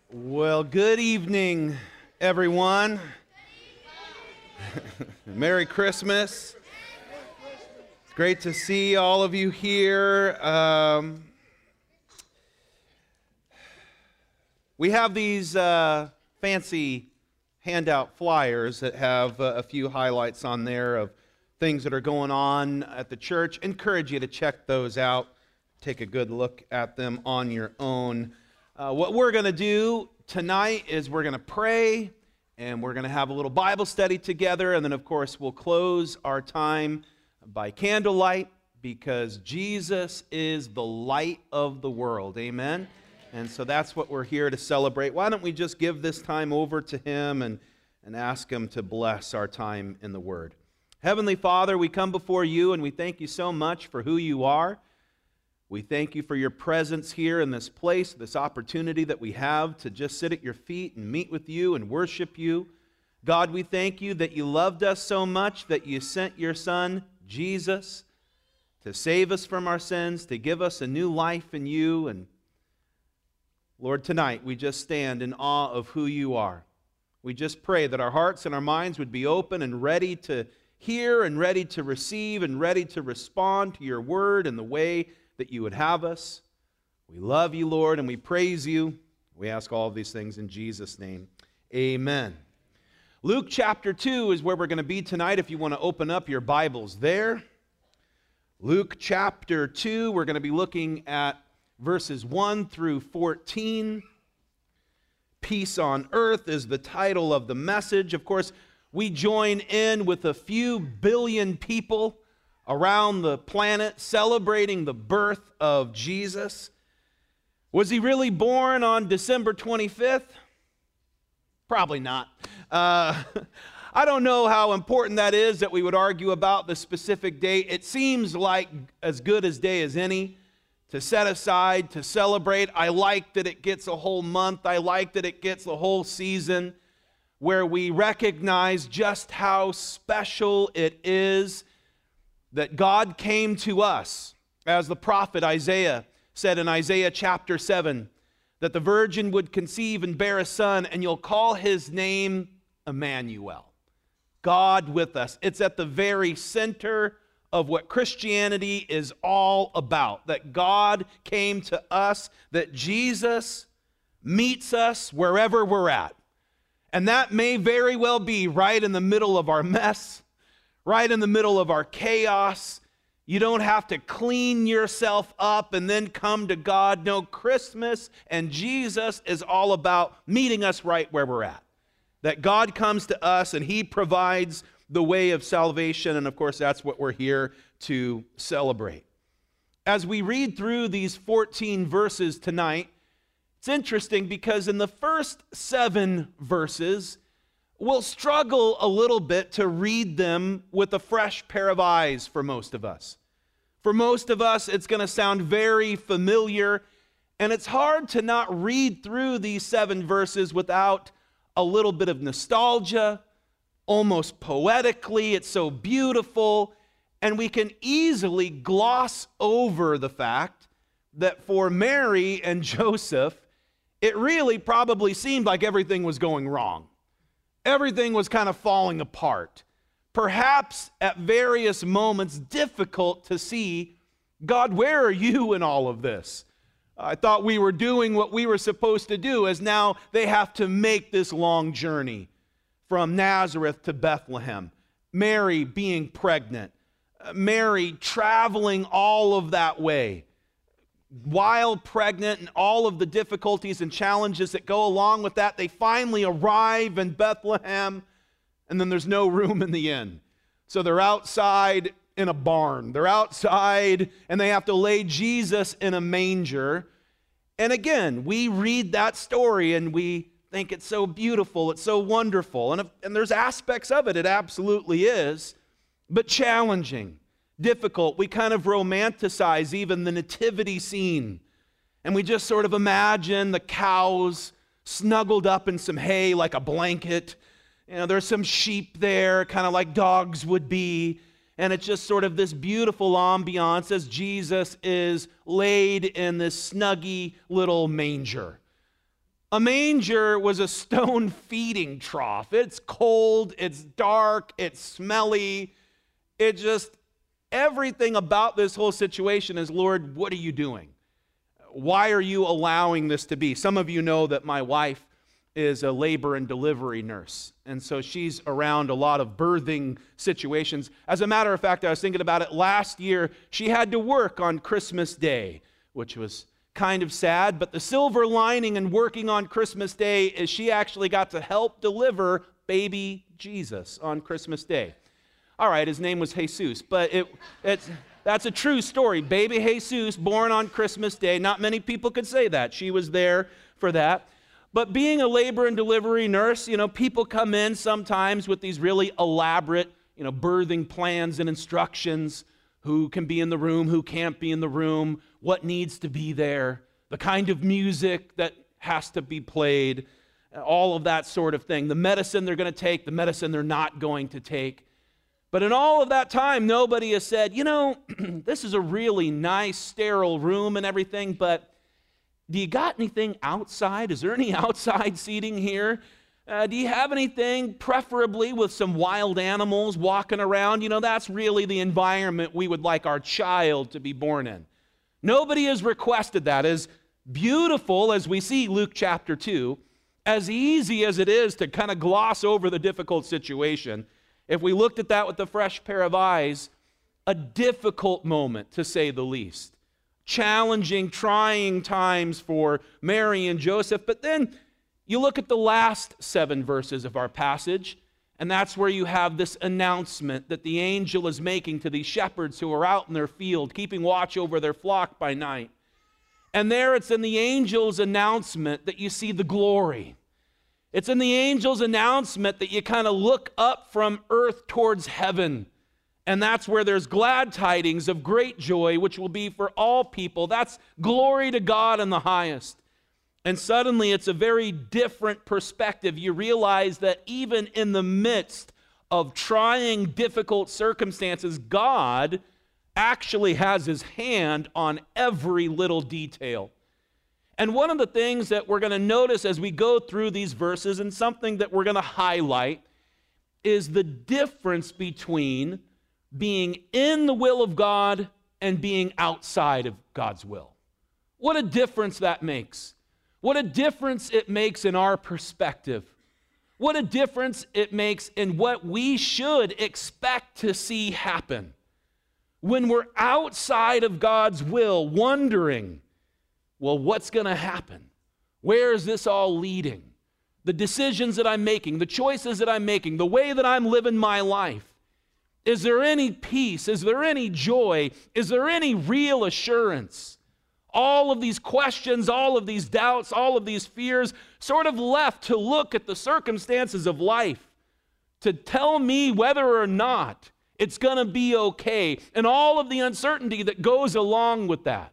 Well, good evening, everyone. Merry Christmas. It's great to see all of you here. We have these fancy handout flyers that have a few highlights on there of things that are going on at the church. Encourage you to check those out. Take a good look at them on your own. What we're going to do tonight is we're going to pray, and we're going to have a little Bible study together, and then, of course, we'll close our time by candlelight because Jesus is the light of the world. Amen? And so that's what we're here to celebrate. Why don't we just give this time over to Him and ask Him to bless our time in the Word. Heavenly Father, we come before You, and we thank You so much for who You are. We thank You for Your presence here in this place, this opportunity that we have to just sit at Your feet and meet with You and worship You. God, we thank You that You loved us so much that You sent Your Son, Jesus, to save us from our sins, to give us a new life in You. And Lord, tonight we just stand in awe of who You are. We just pray that our hearts and our minds would be open and ready to hear and ready to receive and ready to respond to Your word in the way that You would have us. We love You, Lord, and we praise You. We ask all of these things in Jesus' name. Amen. Luke chapter 2 is where we're going to be tonight if you want to open up your Bibles there. Luke chapter 2, we're going to be looking at verses 1 through 14. Peace on Earth is the title of the message. Of course, we join in with a few billion people around the planet celebrating the birth of Jesus. Was He really born on December 25th? Probably not. I don't know how important that is that we would argue about the specific date. It seems like as good a day as any to set aside, to celebrate. I like that it gets a whole month. I like that it gets the whole season where we recognize just how special it is that God came to us, as the prophet Isaiah said in Isaiah chapter 7, that the virgin would conceive and bear a son, and you'll call his name Emmanuel, God with us. It's at the very center of what Christianity is all about, that God came to us, that Jesus meets us wherever we're at. And that may very well be right in the middle of our mess, right in the middle of our chaos. You don't have to clean yourself up and then come to God. No, Christmas and Jesus is all about meeting us right where we're at. That God comes to us and He provides the way of salvation. And of course, that's what we're here to celebrate. As we read through these 14 verses tonight, it's interesting because in the first 7 verses, we'll struggle a little bit to read them with a fresh pair of eyes for most of us. For most of us, it's going to sound very familiar, and it's hard to not read through these 7 verses without a little bit of nostalgia, almost poetically. It's so beautiful, and we can easily gloss over the fact that for Mary and Joseph, it really probably seemed like everything was going wrong. Everything was kind of falling apart. Perhaps at various moments difficult to see, God, where are You in all of this? I thought we were doing what we were supposed to do, as now they have to make this long journey from Nazareth to Bethlehem. Mary being pregnant. Mary traveling all of that way. While pregnant and all of the difficulties and challenges that go along with that, they finally arrive in Bethlehem, and then there's no room in the inn. So they're outside in a barn. They're outside, and they have to lay Jesus in a manger. And again, we read that story, and we think it's so beautiful, it's so wonderful. And there's aspects of it, it absolutely is, but challenging. Difficult. We kind of romanticize even the nativity scene. And we just sort of imagine the cows snuggled up in some hay like a blanket. You know, there's some sheep there, kind of like dogs would be. And it's just sort of this beautiful ambiance as Jesus is laid in this snuggy little manger. A manger was a stone feeding trough. It's cold, it's dark, it's smelly. Everything about this whole situation is, Lord, what are you doing? Why are you allowing this to be? Some of you know that my wife is a labor and delivery nurse, and so she's around a lot of birthing situations. As a matter of fact, I was thinking about it last year. She had to work on Christmas Day, which was kind of sad, but the silver lining in working on Christmas Day is she actually got to help deliver baby Jesus on Christmas Day. All right, his name was Jesus, but that's a true story. Baby Jesus, born on Christmas Day. Not many people could say that. She was there for that. But being a labor and delivery nurse, people come in sometimes with these really elaborate, birthing plans and instructions. Who can be in the room, who can't be in the room, what needs to be there, the kind of music that has to be played, all of that sort of thing. The medicine they're going to take, the medicine they're not going to take. But in all of that time, nobody has said, this is a really nice, sterile room and everything, but do you got anything outside? Is there any outside seating here? Do you have anything, preferably with some wild animals walking around? That's really the environment we would like our child to be born in. Nobody has requested that. As beautiful as we see Luke chapter 2, as easy as it is to kind of gloss over the difficult situation, if we looked at that with a fresh pair of eyes, a difficult moment, to say the least. Challenging, trying times for Mary and Joseph, but then you look at the last 7 verses of our passage, and that's where you have this announcement that the angel is making to these shepherds who are out in their field, keeping watch over their flock by night. And there it's in the angel's announcement that you see the glory. It's in the angel's announcement that you kind of look up from earth towards heaven. And that's where there's glad tidings of great joy, which will be for all people. That's glory to God in the highest. And suddenly it's a very different perspective. You realize that even in the midst of trying, difficult circumstances, God actually has his hand on every little detail. And one of the things that we're going to notice as we go through these verses, and something that we're going to highlight, is the difference between being in the will of God and being outside of God's will. What a difference that makes. What a difference it makes in our perspective. What a difference it makes in what we should expect to see happen. When we're outside of God's will, wondering, well, what's going to happen? Where is this all leading? The decisions that I'm making, the choices that I'm making, the way that I'm living my life. Is there any peace? Is there any joy? Is there any real assurance? All of these questions, all of these doubts, all of these fears sort of left to look at the circumstances of life to tell me whether or not it's going to be okay, and all of the uncertainty that goes along with that.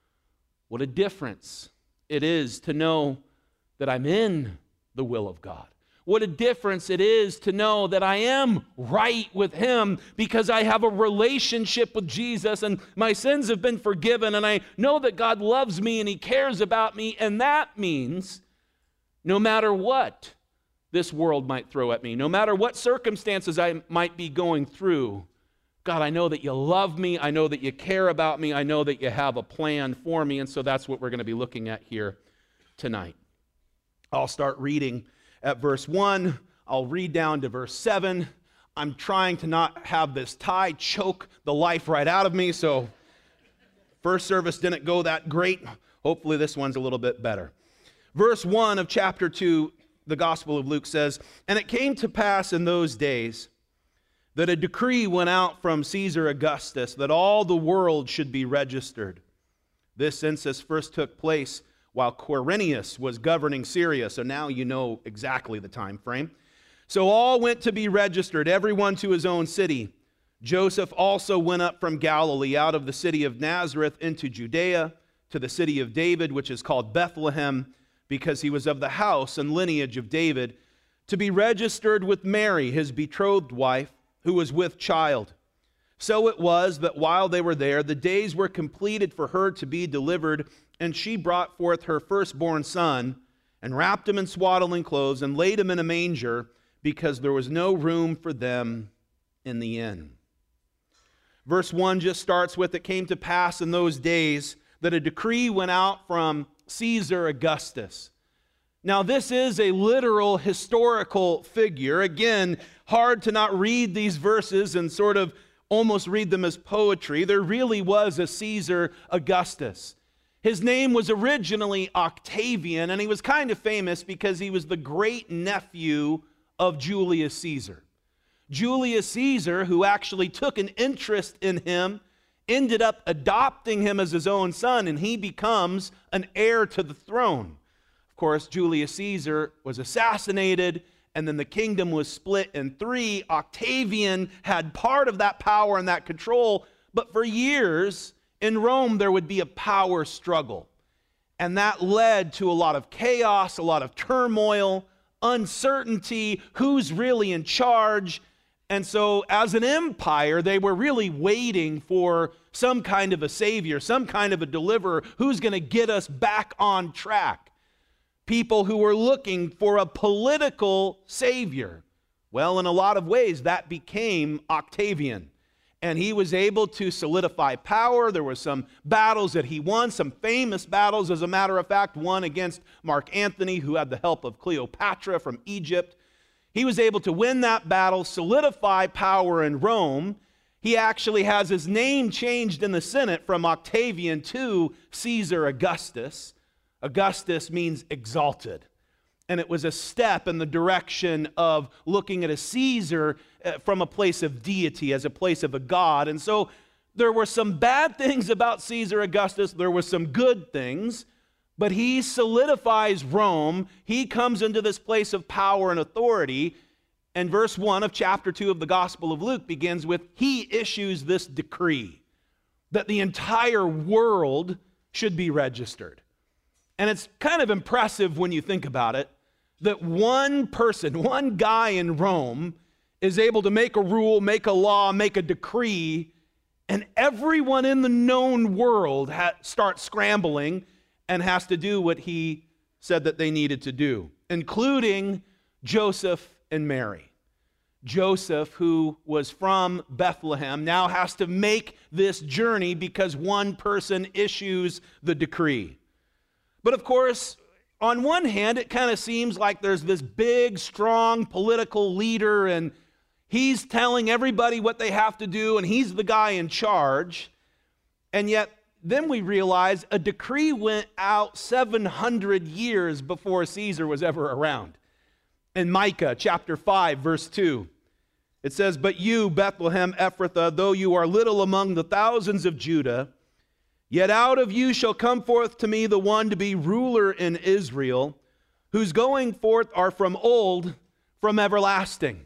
What a difference it is to know that I'm in the will of God. What a difference it is to know that I am right with him because I have a relationship with Jesus and my sins have been forgiven, and I know that God loves me and he cares about me, and that means no matter what this world might throw at me, no matter what circumstances I might be going through, God, I know that you love me, I know that you care about me, I know that you have a plan for me, and so that's what we're going to be looking at here tonight. I'll start reading at verse 1, I'll read down to verse 7. I'm trying to not have this tie choke the life right out of me, so first service didn't go that great. Hopefully this one's a little bit better. Verse 1 of chapter 2, the Gospel of Luke says, "And it came to pass in those days that a decree went out from Caesar Augustus that all the world should be registered. This census first took place while Quirinius was governing Syria," so now you know exactly the time frame. "So all went to be registered, everyone to his own city. Joseph also went up from Galilee out of the city of Nazareth into Judea to the city of David, which is called Bethlehem, because he was of the house and lineage of David, to be registered with Mary, his betrothed wife, who was with child. So it was that while they were there, the days were completed for her to be delivered, and she brought forth her firstborn son, and wrapped him in swaddling clothes and laid him in a manger because there was no room for them in the inn. Verse 1 just starts with, it came to pass in those days that a decree went out from Caesar Augustus. Now, this is a literal historical figure. Again, hard to not read these verses and sort of almost read them as poetry. There really was a Caesar Augustus. His name was originally Octavian, and he was kind of famous because he was the great nephew of Julius Caesar. Julius Caesar, who actually took an interest in him, ended up adopting him as his own son, and he becomes an heir to the throne. Of course, Julius Caesar was assassinated, and then the kingdom was split in three. Octavian had part of that power and that control, but for years in Rome there would be a power struggle. And that led to a lot of chaos, a lot of turmoil, uncertainty, who's really in charge. And so as an empire, they were really waiting for some kind of a savior, some kind of a deliverer who's going to get us back on track. People who were looking for a political savior. Well, in a lot of ways, that became Octavian. And he was able to solidify power. There were some battles that he won, some famous battles, as a matter of fact, one against Mark Antony, who had the help of Cleopatra from Egypt. He was able to win that battle, solidify power in Rome. He actually has his name changed in the Senate from Octavian to Caesar Augustus. Augustus means exalted. And it was a step in the direction of looking at a Caesar from a place of deity, as a place of a god. And so there were some bad things about Caesar Augustus. There were some good things. But he solidifies Rome. He comes into this place of power and authority. And verse 1 of chapter 2 of the Gospel of Luke begins with, he issues this decree that the entire world should be registered. And it's kind of impressive when you think about it, that one person, one guy in Rome is able to make a rule, make a law, make a decree, and everyone in the known world starts scrambling and has to do what he said that they needed to do, including Joseph and Mary. Joseph, who was from Bethlehem, now has to make this journey because one person issues the decree. But of course, on one hand, it kind of seems like there's this big, strong political leader, and he's telling everybody what they have to do, and he's the guy in charge. And yet, then we realize a decree went out 700 years before Caesar was ever around. In Micah chapter 5, verse 2, it says, "But you, Bethlehem Ephrathah, though you are little among the thousands of Judah, yet out of you shall come forth to me the one to be ruler in Israel, whose going forth are from old, from everlasting."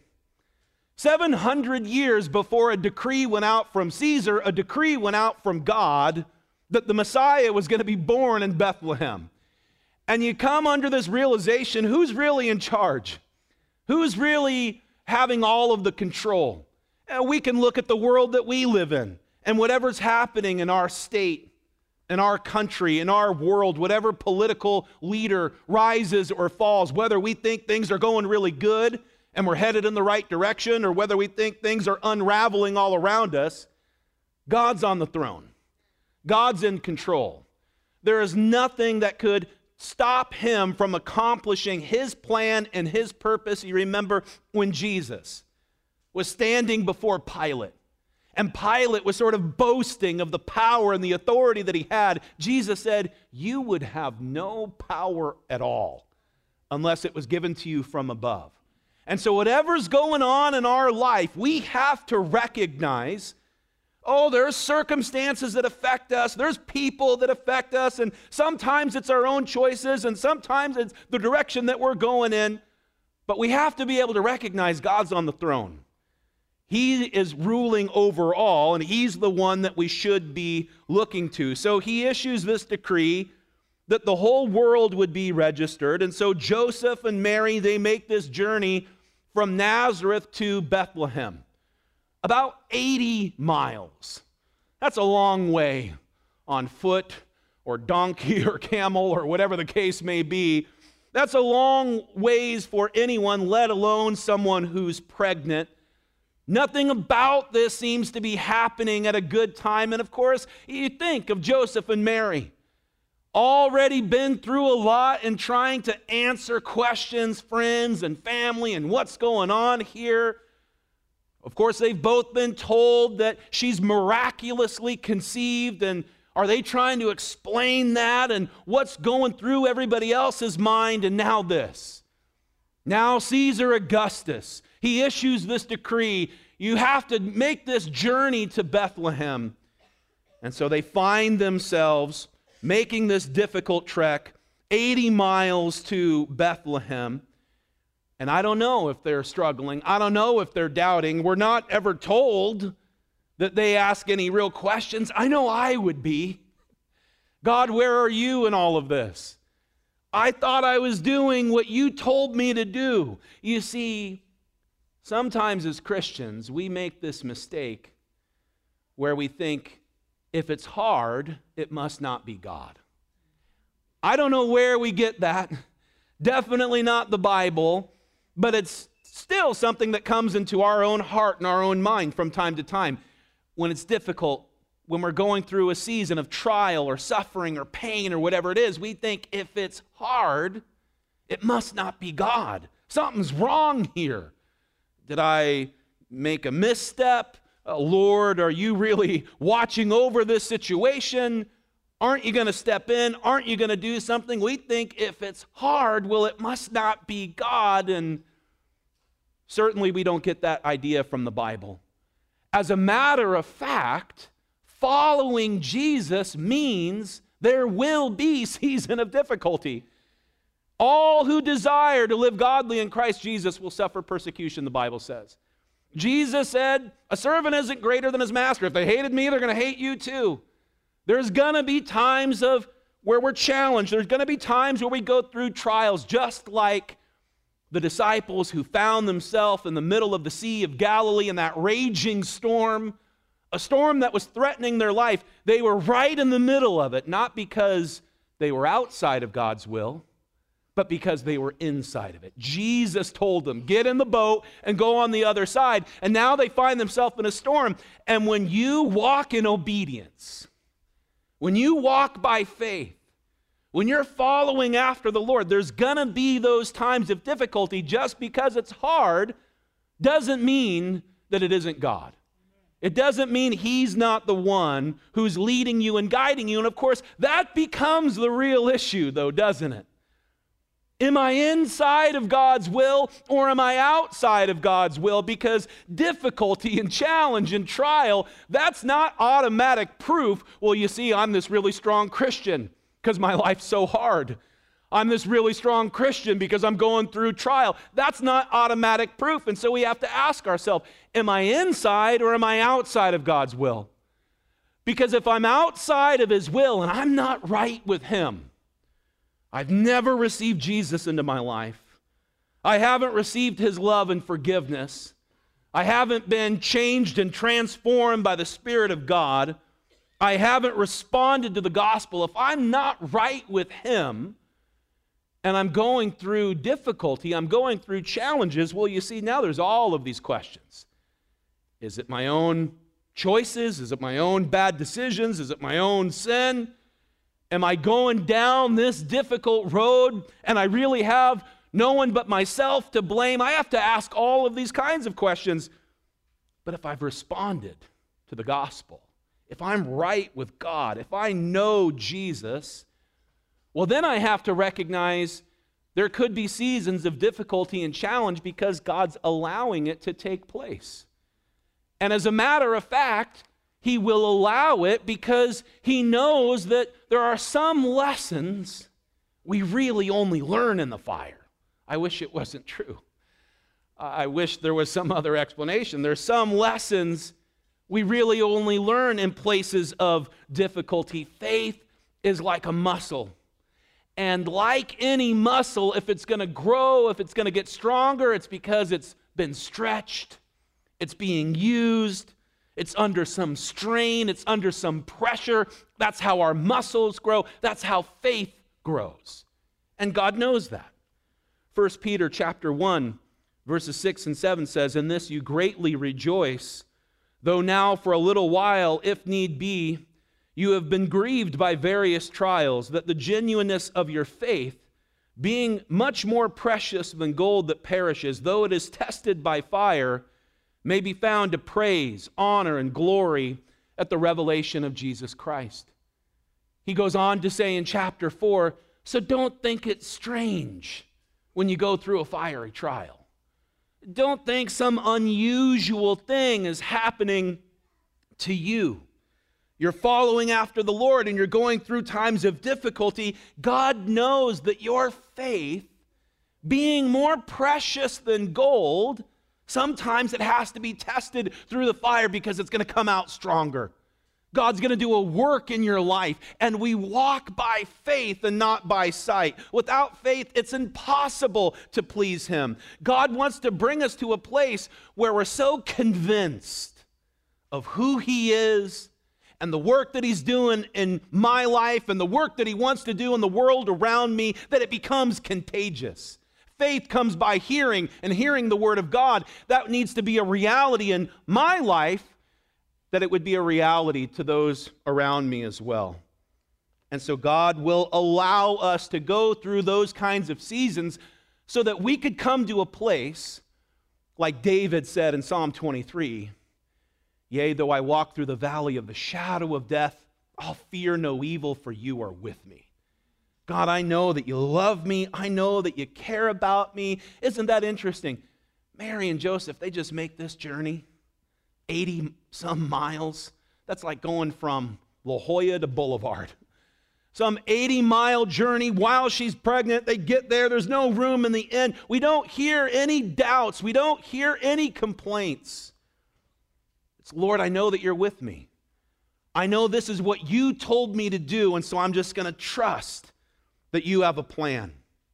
700 years before a decree went out from Caesar, a decree went out from God that the Messiah was going to be born in Bethlehem. And you come under this realization, who's really in charge? Who's really having all of the control? And we can look at the world that we live in, and whatever's happening in our state, in our country, in our world, whatever political leader rises or falls, whether we think things are going really good and we're headed in the right direction, or whether we think things are unraveling all around us, God's on the throne. God's in control. There is nothing that could stop him from accomplishing his plan and his purpose. You remember when Jesus was standing before Pilate, and Pilate was sort of boasting of the power and the authority that he had. Jesus said, "You would have no power at all unless it was given to you from above." And so whatever's going on in our life, we have to recognize, there's circumstances that affect us, there's people that affect us, and sometimes it's our own choices, and sometimes it's the direction that we're going in. But we have to be able to recognize God's on the throne. He is ruling over all, and he's the one that we should be looking to. So he issues this decree that the whole world would be registered. And so Joseph and Mary, they make this journey from Nazareth to Bethlehem. About 80 miles. That's a long way on foot or donkey or camel or whatever the case may be. That's a long ways for anyone, let alone someone who's pregnant. Nothing about this seems to be happening at a good time. And of course, you think of Joseph and Mary. Already been through a lot in trying to answer questions, friends and family, and what's going on here. Of course, they've both been told that she's miraculously conceived, and are they trying to explain that and what's going through everybody else's mind? And now this. Now Caesar Augustus, he issues this decree. You have to make this journey to Bethlehem. And so they find themselves making this difficult trek, 80 miles to Bethlehem. And I don't know if they're struggling. I don't know if they're doubting. We're not ever told that they ask any real questions. I know I would be. God, where are you in all of this? I thought I was doing what you told me to do. You see, sometimes as Christians, we make this mistake where we think, if it's hard, it must not be God. I don't know where we get that. Definitely not the Bible, but it's still something that comes into our own heart and our own mind from time to time. When it's difficult, when we're going through a season of trial or suffering or pain or whatever it is, we think if it's hard, it must not be God. Something's wrong here. Did I make a misstep? Lord, are you really watching over this situation? Aren't you going to step in? Aren't you going to do something? We think if it's hard, well, it must not be God. And certainly we don't get that idea from the Bible. As a matter of fact, following Jesus means there will be a season of difficulty. All who desire to live godly in Christ Jesus will suffer persecution, the Bible says. Jesus said, a servant isn't greater than his master. If they hated me, they're going to hate you too. There's going to be times where we're challenged. There's going to be times where we go through trials, just like the disciples who found themselves in the middle of the Sea of Galilee in that raging storm, a storm that was threatening their life. They were right in the middle of it, not because they were outside of God's will, but because they were inside of it. Jesus told them, get in the boat and go on the other side. And now they find themselves in a storm. And when you walk in obedience, when you walk by faith, when you're following after the Lord, there's going to be those times of difficulty. Just because it's hard doesn't mean that it isn't God. It doesn't mean He's not the one who's leading you and guiding you. And of course, that becomes the real issue, though, doesn't it? Am I inside of God's will or am I outside of God's will? Because difficulty and challenge and trial, that's not automatic proof. Well, you see, I'm this really strong Christian because my life's so hard. I'm this really strong Christian because I'm going through trial. That's not automatic proof. And so we have to ask ourselves, am I inside or am I outside of God's will? Because if I'm outside of His will and I'm not right with Him, I've never received Jesus into my life. I haven't received His love and forgiveness. I haven't been changed and transformed by the Spirit of God. I haven't responded to the gospel. If I'm not right with Him and I'm going through difficulty, I'm going through challenges, well, you see, now there's all of these questions. Is it my own choices? Is it my own bad decisions? Is it my own sin? Am I going down this difficult road and I really have no one but myself to blame? I have to ask all of these kinds of questions. But if I've responded to the gospel, if I'm right with God, if I know Jesus, well, then I have to recognize there could be seasons of difficulty and challenge because God's allowing it to take place. And as a matter of fact, He will allow it because He knows that there are some lessons we really only learn in the fire. I wish it wasn't true. I wish there was some other explanation. There's some lessons we really only learn in places of difficulty. Faith is like a muscle. And like any muscle, if it's going to grow, if it's going to get stronger, it's because it's been stretched, it's being used, it's under some strain, it's under some pressure. That's how our muscles grow. That's how faith grows. And God knows that. 1 Peter chapter 1, verses 6 and 7 says, "In this you greatly rejoice, though now for a little while, if need be, you have been grieved by various trials, that the genuineness of your faith, being much more precious than gold that perishes, though it is tested by fire, may be found to praise, honor, and glory at the revelation of Jesus Christ." He goes on to say in chapter 4, so don't think it's strange when you go through a fiery trial. Don't think some unusual thing is happening to you. You're following after the Lord and you're going through times of difficulty. God knows that your faith, being more precious than gold, sometimes it has to be tested through the fire because it's going to come out stronger. God's going to do a work in your life, and we walk by faith and not by sight. Without faith, it's impossible to please Him. God wants to bring us to a place where we're so convinced of who He is and the work that He's doing in my life and the work that He wants to do in the world around me that it becomes contagious. Faith comes by hearing, and hearing the Word of God. That needs to be a reality in my life, that it would be a reality to those around me as well. And so God will allow us to go through those kinds of seasons so that we could come to a place, like David said in Psalm 23, "Yea, though I walk through the valley of the shadow of death, I'll fear no evil, for you are with me." God, I know that you love me. I know that you care about me. Isn't that interesting? Mary and Joseph, they just make this journey, 80 some miles. That's like going from La Jolla to Boulevard. Some 80-mile journey while she's pregnant. They get there. There's no room in the inn. We don't hear any doubts. We don't hear any complaints. It's, Lord, I know that you're with me. I know this is what you told me to do, and so I'm just going to trust that you have a plan.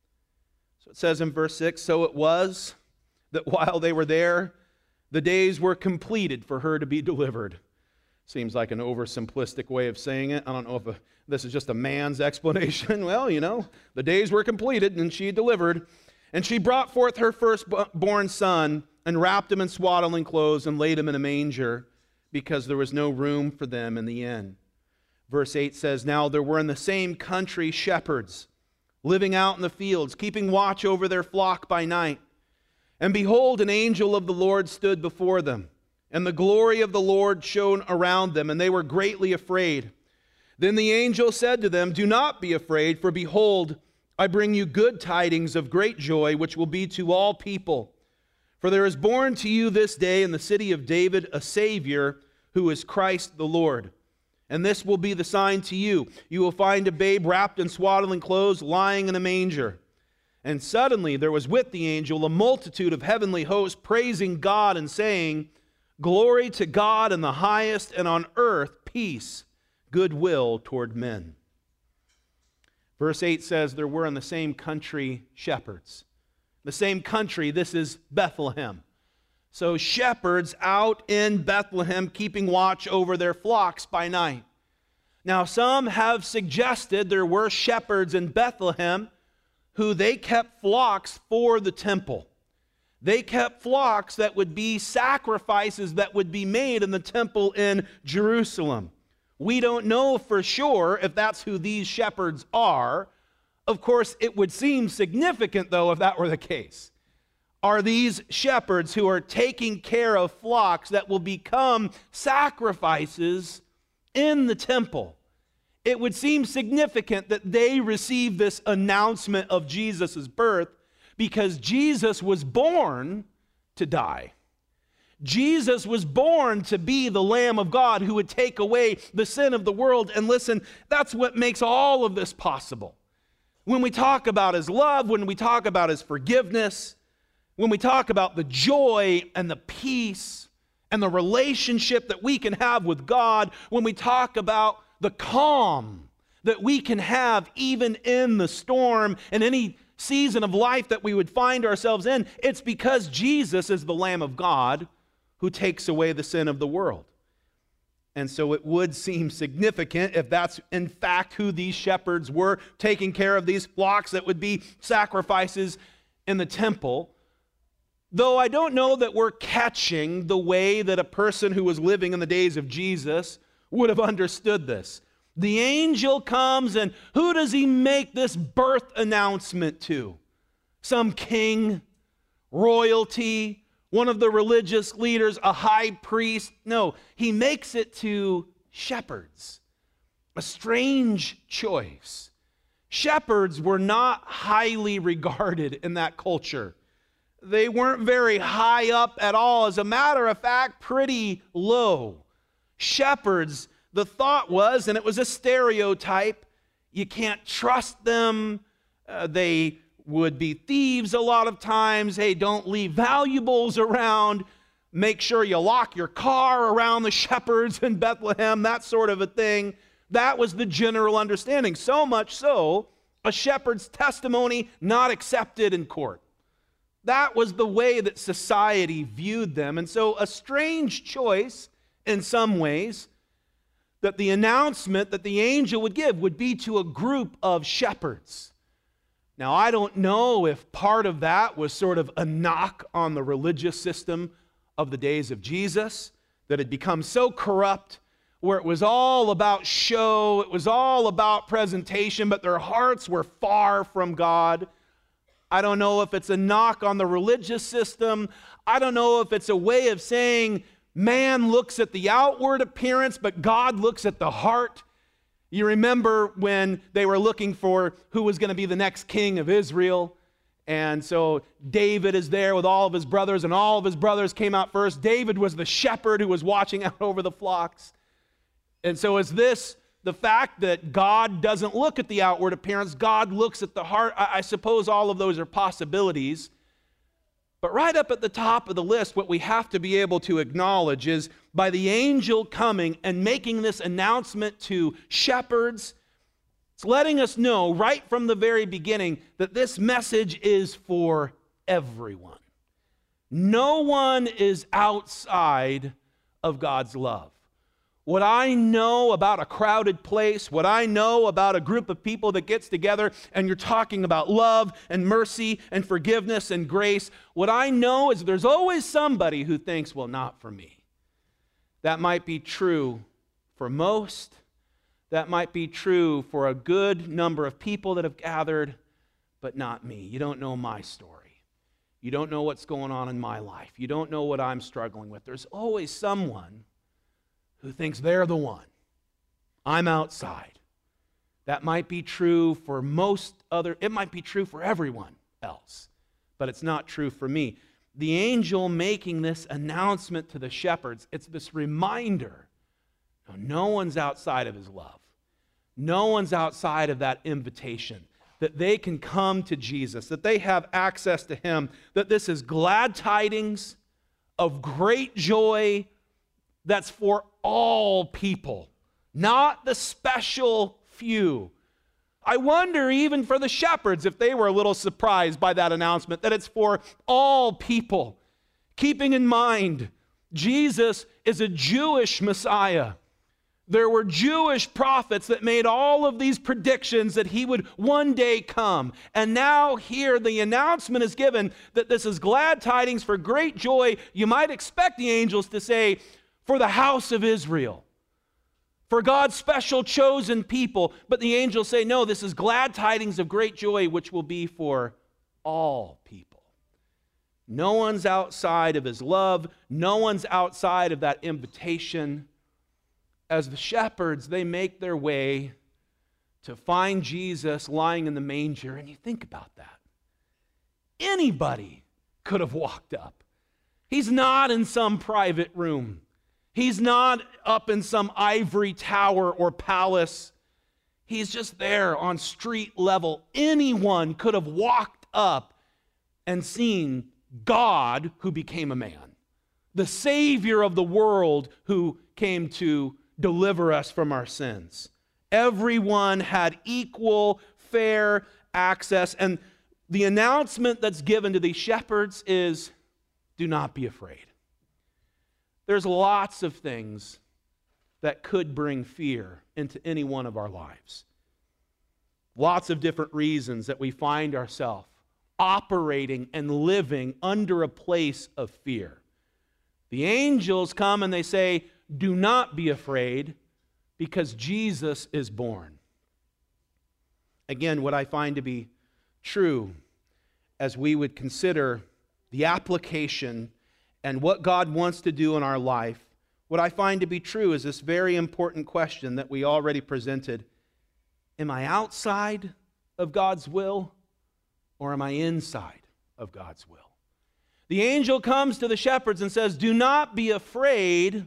So it says in verse 6, so it was that while they were there, the days were completed for her to be delivered. Seems like an oversimplistic way of saying it. I don't know if this is just a man's explanation. Well, the days were completed and she delivered. And she brought forth her firstborn son and wrapped him in swaddling clothes and laid him in a manger because there was no room for them in the inn. Verse 8 says, now there were in the same country shepherds living out in the fields, keeping watch over their flock by night. And behold, an angel of the Lord stood before them, and the glory of the Lord shone around them, and they were greatly afraid. Then the angel said to them, do not be afraid, for behold, I bring you good tidings of great joy, which will be to all people. For there is born to you this day in the city of David a Savior, who is Christ the Lord. And this will be the sign to you. You will find a babe wrapped in swaddling clothes, lying in a manger. And suddenly there was with the angel a multitude of heavenly hosts, praising God and saying, glory to God in the highest, and on earth peace, goodwill toward men. Verse 8 says there were in the same country shepherds. The same country, this is Bethlehem. So shepherds out in Bethlehem keeping watch over their flocks by night. Now some have suggested there were shepherds in Bethlehem who they kept flocks for the temple. They kept flocks that would be sacrifices that would be made in the temple in Jerusalem. We don't know for sure if that's who these shepherds are. Of course, it would seem significant, though, if that were the case. Are these shepherds who are taking care of flocks that will become sacrifices in the temple? It would seem significant that they receive this announcement of Jesus' birth because Jesus was born to die. Jesus was born to be the Lamb of God who would take away the sin of the world. And listen, that's what makes all of this possible. When we talk about His love, when we talk about His forgiveness, when we talk about the joy and the peace and the relationship that we can have with God, when we talk about the calm that we can have even in the storm and any season of life that we would find ourselves in, it's because Jesus is the Lamb of God who takes away the sin of the world. And so it would seem significant if that's in fact who these shepherds were, taking care of these flocks that would be sacrifices. in the temple, though I don't know that we're catching the way that a person who was living in the days of Jesus would have understood this. The angel comes, and who does he make this birth announcement to? Some king, royalty, one of the religious leaders, a high priest? No, he makes it to shepherds. A strange choice. Shepherds were not highly regarded in that culture. They weren't very high up at all. As a matter of fact, pretty low. Shepherds, the thought was, and it was a stereotype, you can't trust them. They would be thieves a lot of times. Hey, don't leave valuables around. Make sure you lock your car around the shepherds in Bethlehem, that sort of a thing. That was the general understanding. So much so, a shepherd's testimony not accepted in court. That was the way that society viewed them. And so a strange choice in some ways that the announcement that the angel would give would be to a group of shepherds. Now, I don't know if part of that was sort of a knock on the religious system of the days of Jesus that had become so corrupt where it was all about show, it was all about presentation, but their hearts were far from God. I don't know if it's a knock on the religious system. I don't know if it's a way of saying man looks at the outward appearance, but God looks at the heart. You remember when they were looking for who was going to be the next king of Israel. And so David is there with all of his brothers, and all of his brothers came out first. David was the shepherd who was watching out over the flocks. And so is this the fact that God doesn't look at the outward appearance, God looks at the heart? I suppose all of those are possibilities. But right up at the top of the list, what we have to be able to acknowledge is by the angel coming and making this announcement to shepherds, it's letting us know right from the very beginning that this message is for everyone. No one is outside of God's love. What I know about a crowded place, what I know about a group of people that gets together and you're talking about love and mercy and forgiveness and grace, what I know is there's always somebody who thinks, well, not for me. That might be true for most. That might be true for a good number of people that have gathered, but not me. You don't know my story. You don't know what's going on in my life. You don't know what I'm struggling with. There's always someone who thinks they're the one. I'm outside. That might be true for it might be true for everyone else, but it's not true for me. The angel making this announcement to the shepherds, it's this reminder, no one's outside of his love. No one's outside of that invitation, that they can come to Jesus, that they have access to him, that this is glad tidings of great joy that's for all people, not the special few. I wonder even for the shepherds if they were a little surprised by that announcement, that it's for all people. Keeping in mind, Jesus is a Jewish Messiah. There were Jewish prophets that made all of these predictions that he would one day come. And now here the announcement is given that this is glad tidings for great joy. You might expect the angels to say, for the house of Israel, for God's special chosen people. But the angels say, no, this is glad tidings of great joy, which will be for all people. No one's outside of his love. No one's outside of that invitation. As the shepherds, they make their way to find Jesus lying in the manger. And you think about that. Anybody could have walked up. He's not in some private room. He's not up in some ivory tower or palace. He's just there on street level. Anyone could have walked up and seen God who became a man, the Savior of the world who came to deliver us from our sins. Everyone had equal, fair access. And the announcement that's given to these shepherds is, do not be afraid. There's lots of things that could bring fear into any one of our lives. Lots of different reasons that we find ourselves operating and living under a place of fear. The angels come and they say, do not be afraid, because Jesus is born. Again, what I find to be true as we would consider the application and what God wants to do in our life, what I find to be true is this very important question that we already presented. Am I outside of God's will, or am I inside of God's will? The angel comes to the shepherds and says, do not be afraid,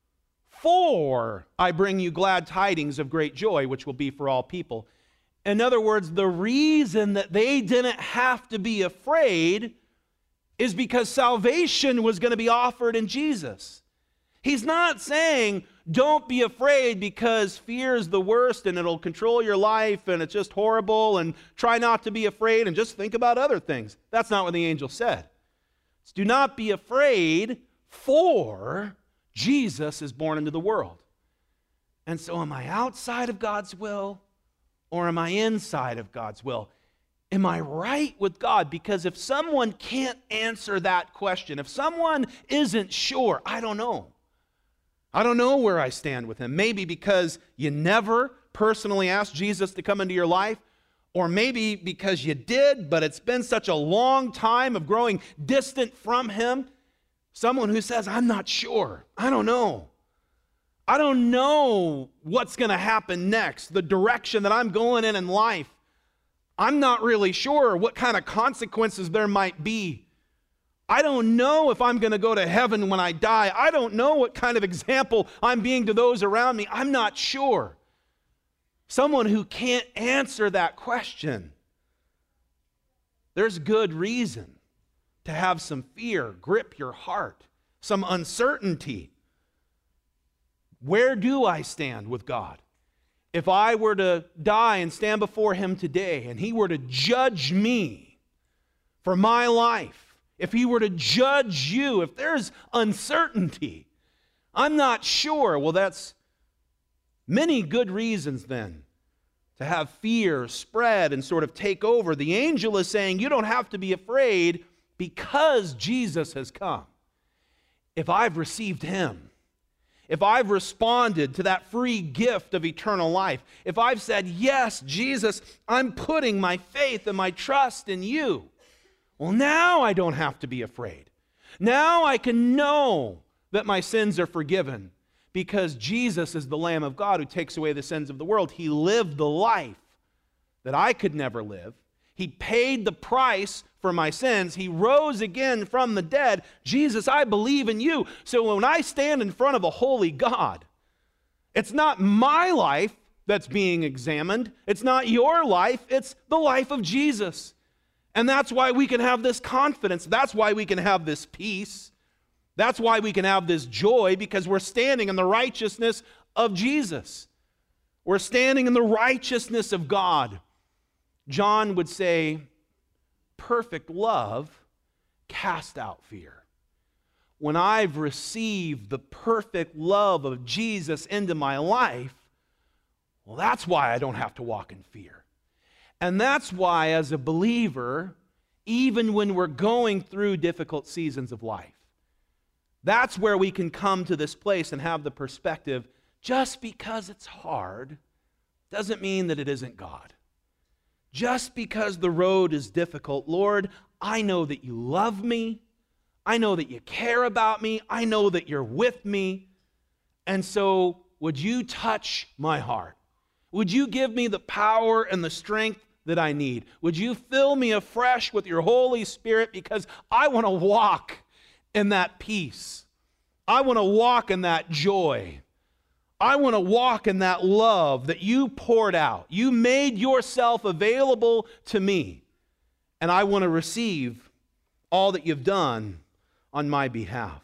for I bring you glad tidings of great joy, which will be for all people. In other words, the reason that they didn't have to be afraid is because salvation was going to be offered in Jesus. He's not saying, don't be afraid because fear is the worst and it'll control your life and it's just horrible, and try not to be afraid and just think about other things. That's not what the angel said. It's, do not be afraid, for Jesus is born into the world. And so am I outside of God's will, or am I inside of God's will? Am I right with God? Because if someone can't answer that question, if someone isn't sure, I don't know. I don't know where I stand with him. Maybe because you never personally asked Jesus to come into your life, or maybe because you did, but it's been such a long time of growing distant from him. Someone who says, I'm not sure. I don't know. I don't know what's going to happen next, the direction that I'm going in life. I'm not really sure what kind of consequences there might be. I don't know if I'm going to go to heaven when I die. I don't know what kind of example I'm being to those around me. I'm not sure. Someone who can't answer that question, there's good reason to have some fear grip your heart, some uncertainty. Where do I stand with God? If I were to die and stand before him today, and he were to judge me for my life, if he were to judge you, if there's uncertainty, I'm not sure. Well, that's many good reasons then to have fear spread and sort of take over. The angel is saying you don't have to be afraid because Jesus has come. If I've received him, if I've responded to that free gift of eternal life, if I've said, yes, Jesus, I'm putting my faith and my trust in you, well, now I don't have to be afraid. Now I can know that my sins are forgiven because Jesus is the Lamb of God who takes away the sins of the world. He lived the life that I could never live. He paid the price for my sins. He rose again from the dead. Jesus, I believe in you. So when I stand in front of a holy God, it's not my life that's being examined. It's not your life. It's the life of Jesus. And that's why we can have this confidence. That's why we can have this peace. That's why we can have this joy, because we're standing in the righteousness of Jesus. We're standing in the righteousness of God. John would say, perfect love casts out fear. When I've received the perfect love of Jesus into my life, well, that's why I don't have to walk in fear. And that's why, as a believer, even when we're going through difficult seasons of life, that's where we can come to this place and have the perspective, just because it's hard doesn't mean that it isn't God. Just because the road is difficult, Lord, I know that you love me. I know that you care about me. I know that you're with me. And so, would you touch my heart? Would you give me the power and the strength that I need? Would you fill me afresh with your Holy Spirit, because I want to walk in that peace. I want to walk in that joy. I want to walk in that love that you poured out. You made yourself available to me, and I want to receive all that you've done on my behalf.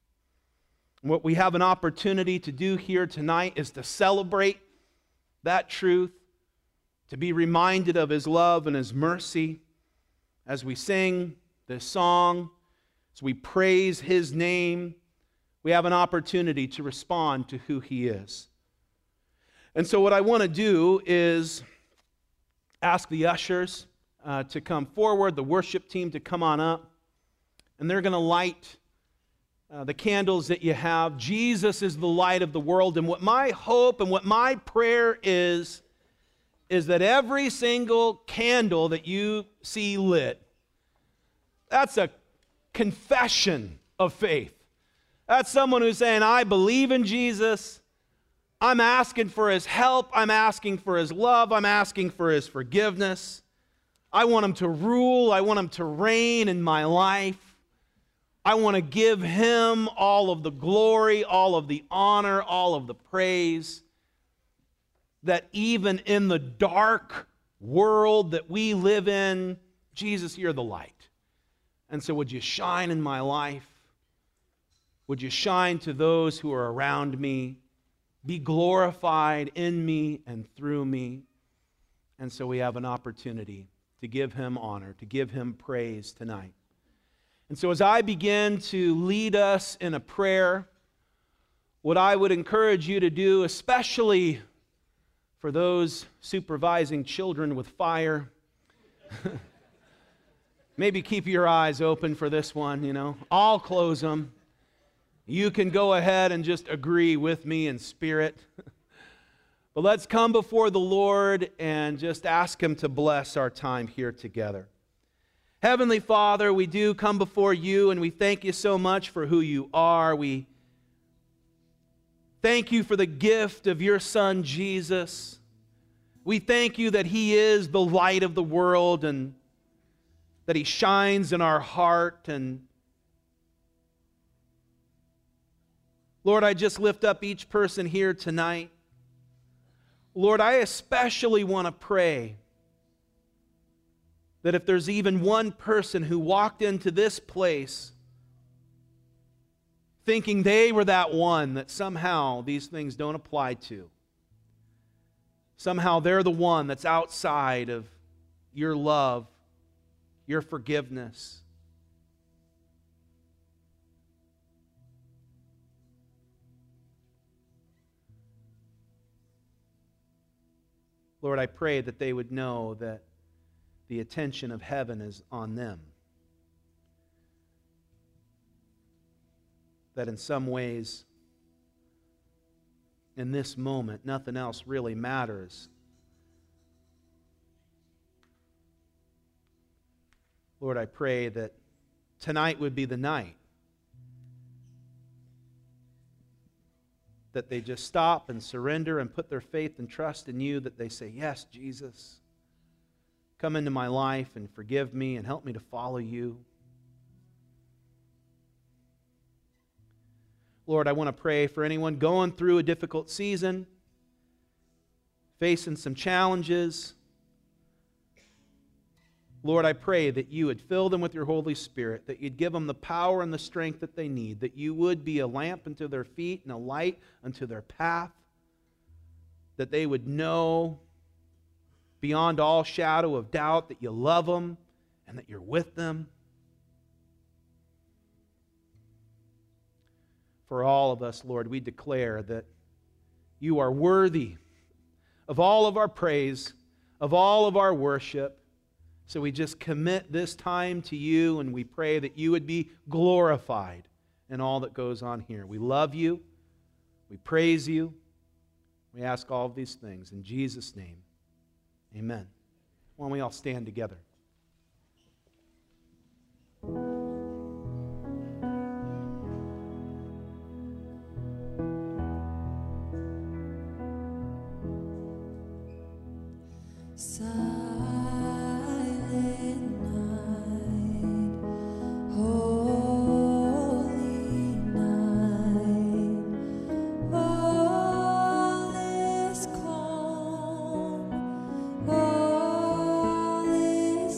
What we have an opportunity to do here tonight is to celebrate that truth, to be reminded of his love and his mercy as we sing this song, as we praise his name. We have an opportunity to respond to who he is. And so what I want to do is ask the ushers to come forward, the worship team to come on up, and they're going to light the candles that you have. Jesus is the light of the world, and what my hope and what my prayer is that every single candle that you see lit, that's a confession of faith. That's someone who's saying, I believe in Jesus. I'm asking for His help. I'm asking for His love. I'm asking for His forgiveness. I want Him to rule. I want Him to reign in my life. I want to give Him all of the glory, all of the honor, all of the praise. That even in the dark world that we live in, Jesus, you're the light. And so would you shine in my life? Would you shine to those who are around me? Be glorified in me and through me. And so we have an opportunity to give Him honor, to give Him praise tonight. And so as I begin to lead us in a prayer, what I would encourage you to do, especially for those supervising children with fire, maybe keep your eyes open for this one, I'll close them. You can go ahead and just agree with me in spirit. But let's come before the Lord and just ask Him to bless our time here together. Heavenly Father, we do come before You, and we thank You so much for who You are. We thank You for the gift of Your Son, Jesus. We thank You that He is the light of the world and that He shines in our heart. And Lord, I just lift up each person here tonight. Lord, I especially want to pray that if there's even one person who walked into this place thinking they were that one that somehow these things don't apply to, somehow they're the one that's outside of Your love, Your forgiveness. Lord, I pray that they would know that the attention of heaven is on them. That in some ways, in this moment, nothing else really matters. Lord, I pray that tonight would be the night that they just stop and surrender and put their faith and trust in You, that they say, yes, Jesus, come into my life and forgive me and help me to follow You. Lord, I want to pray for anyone going through a difficult season, facing some challenges. Lord, I pray that You would fill them with Your Holy Spirit, that You'd give them the power and the strength that they need, that You would be a lamp unto their feet and a light unto their path, that they would know beyond all shadow of doubt that You love them and that You're with them. For all of us, Lord, we declare that You are worthy of all of our praise, of all of our worship. So we just commit this time to You, and we pray that You would be glorified in all that goes on here. We love You. We praise You. We ask all of these things in Jesus' name. Amen. Why don't we all stand together? All is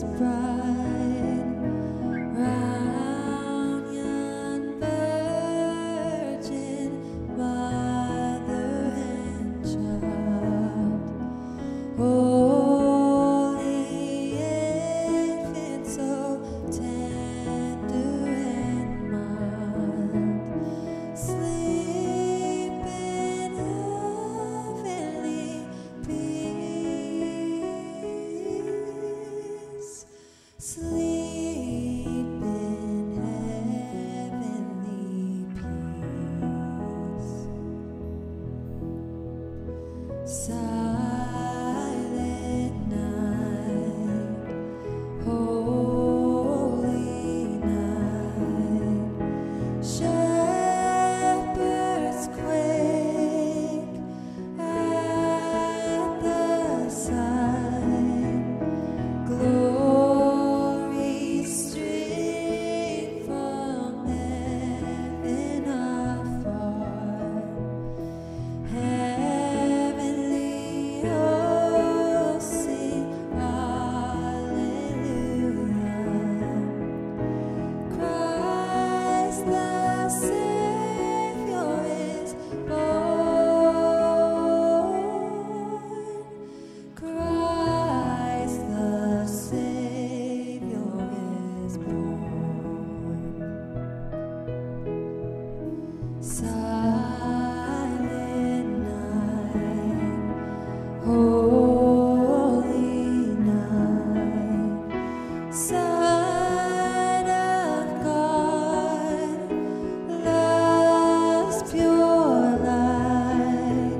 Son of God, love's pure light,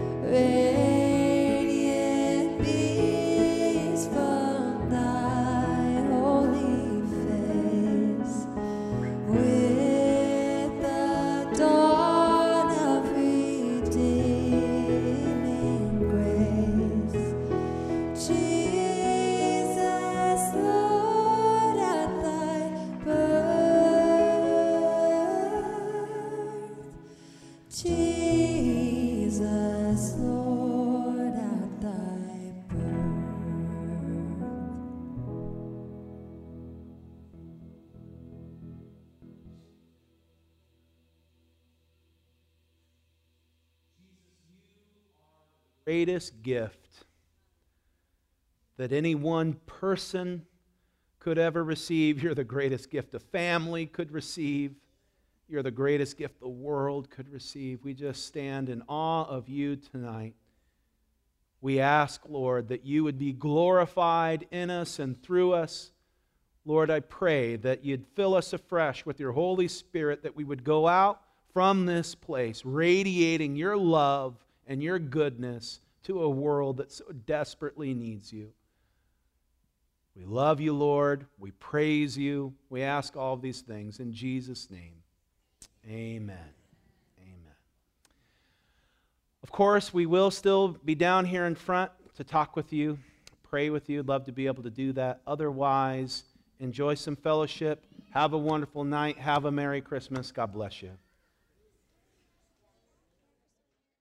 radiant beams from thy holy face. With the dawn of redeeming grace, Jesus, Lord, at thy birth. Jesus, Lord, at thy birth. Greatest gift that any one person could ever receive. You're the greatest gift a family could receive. You're the greatest gift the world could receive. We just stand in awe of you tonight. We ask, Lord, that you would be glorified in us and through us. Lord, I pray that you'd fill us afresh with your Holy Spirit, that we would go out from this place radiating your love and your goodness to a world that so desperately needs you. We love you, Lord. We praise you. We ask all of these things in Jesus' name. Amen. Amen. Of course, we will still be down here in front to talk with you, pray with you. Love to be able to do that. Otherwise, enjoy some fellowship. Have a wonderful night. Have a Merry Christmas. God bless you.